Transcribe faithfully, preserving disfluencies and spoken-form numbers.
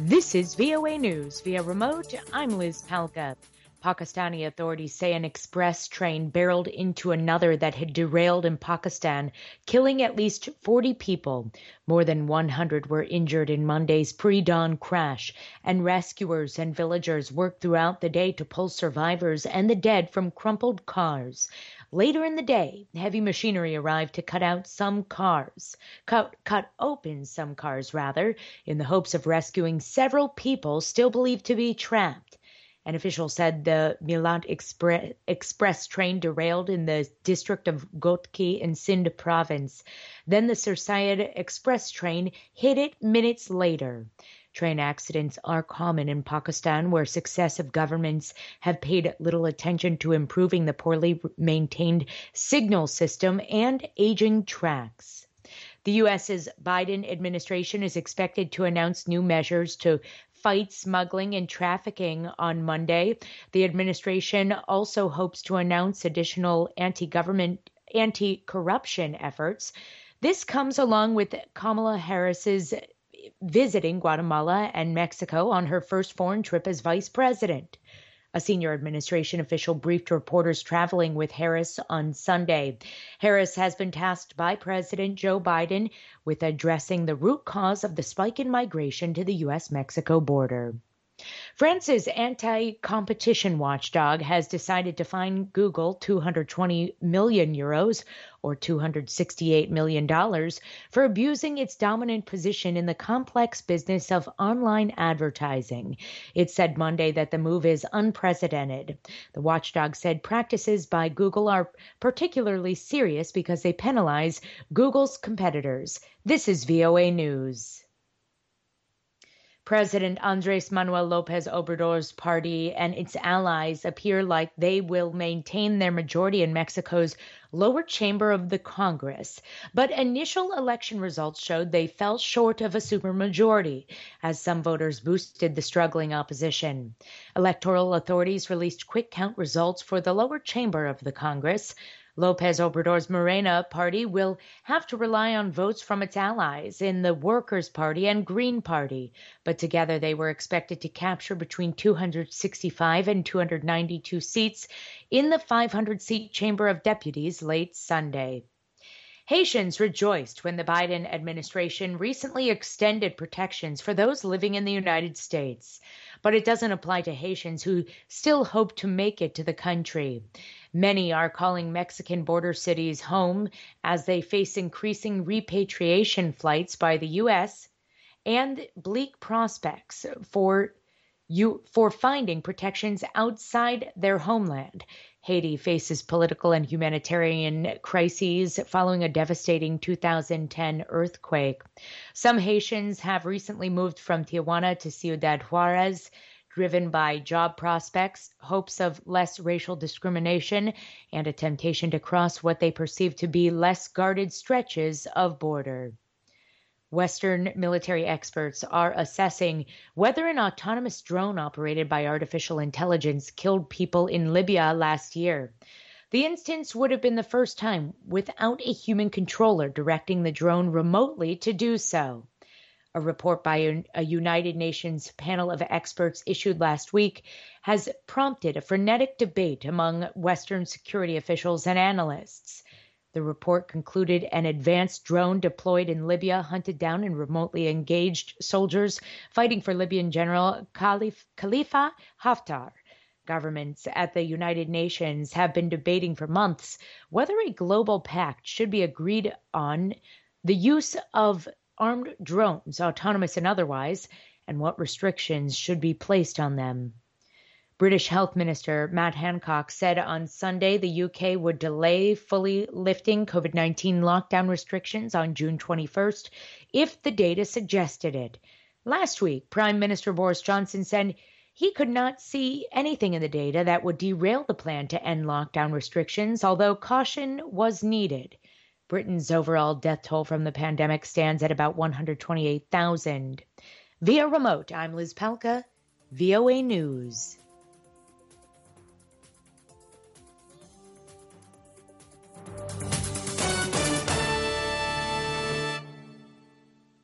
This is V O A News via remote. I'm Liz Palka. Pakistani authorities say an express train barreled into another that had derailed in Pakistan, killing at least forty people. More than one hundred were injured in Monday's pre-dawn crash, and rescuers and villagers worked throughout the day to pull survivors and the dead from crumpled cars. Later in the day, heavy machinery arrived to cut out some cars, cut, cut open some cars rather, in the hopes of rescuing several people still believed to be trapped. An official said the Milat Express, Express train derailed in the district of Ghotki in Sindh province. Then the Sir Syed Express train hit it minutes later. Train accidents are common in Pakistan, where successive governments have paid little attention to improving the poorly maintained signal system and aging tracks. The U S's Biden administration is expected to announce new measures to fight smuggling and trafficking on Monday. The administration also hopes to announce additional anti-government, anti-corruption efforts. This comes along with Kamala Harris's visiting Guatemala and Mexico on her first foreign trip as vice president. A senior administration official briefed reporters traveling with Harris on Sunday. Harris has been tasked by President Joe Biden with addressing the root cause of the spike in migration to the U S Mexico border. France's anti-competition watchdog has decided to fine Google two hundred twenty million euros or two hundred sixty-eight million dollars for abusing its dominant position in the complex business of online advertising. It said Monday that the move is unprecedented. The watchdog said practices by Google are particularly serious because they penalize Google's competitors. This is V O A News. President Andrés Manuel López Obrador's party and its allies appear like they will maintain their majority in Mexico's lower chamber of the Congress. But initial election results showed they fell short of a supermajority, as some voters boosted the struggling opposition. Electoral authorities released quick count results for the lower chamber of the Congress. López Obrador's Morena party will have to rely on votes from its allies in the Workers' Party and Green Party, but together they were expected to capture between two hundred sixty-five and two hundred ninety-two seats in the five hundred seat Chamber of Deputies late Sunday. Haitians rejoiced when the Biden administration recently extended protections for those living in the United States, but it doesn't apply to Haitians who still hope to make it to the country. Many are calling Mexican border cities home as they face increasing repatriation flights by the U S and bleak prospects for you for finding protections outside their homeland. Haiti faces political and humanitarian crises following a devastating two thousand ten earthquake. Some Haitians have recently moved from Tijuana to Ciudad Juarez, driven by job prospects, hopes of less racial discrimination, and a temptation to cross what they perceive to be less guarded stretches of border. Western military experts are assessing whether an autonomous drone operated by artificial intelligence killed people in Libya last year. The instance would have been the first time without a human controller directing the drone remotely to do so. A report by a United Nations panel of experts issued last week has prompted a frenetic debate among Western security officials and analysts. The report concluded an advanced drone deployed in Libya hunted down and remotely engaged soldiers fighting for Libyan General Khalif, Khalifa Haftar. Governments at the United Nations have been debating for months whether a global pact should be agreed on the use of armed drones, autonomous and otherwise, and what restrictions should be placed on them. British Health Minister Matt Hancock said on Sunday the U K would delay fully lifting COVID nineteen lockdown restrictions on June twenty-first if the data suggested it. Last week, Prime Minister Boris Johnson said he could not see anything in the data that would derail the plan to end lockdown restrictions, although caution was needed. Britain's overall death toll from the pandemic stands at about one hundred twenty-eight thousand. Via remote, I'm Liz Palka, V O A News.